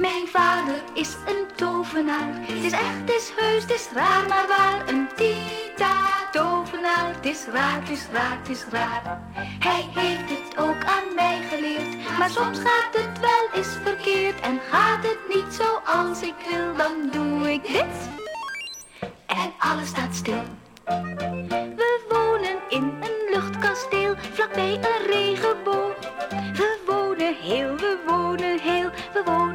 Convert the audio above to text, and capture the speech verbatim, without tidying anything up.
Mijn vader is een tovenaar. Het is echt, het is heus, het is raar, maar waar. Een tita-tovenaar. Het is raar, het is raar, het is raar. Hij heeft het ook aan mij geleerd. Maar soms gaat het wel eens verkeerd. En gaat het niet zoals ik wil, dan doe ik dit. En alles staat stil. We wonen in een luchtkasteel, vlakbij een regenboog. We wonen heel, we wonen heel, we wonen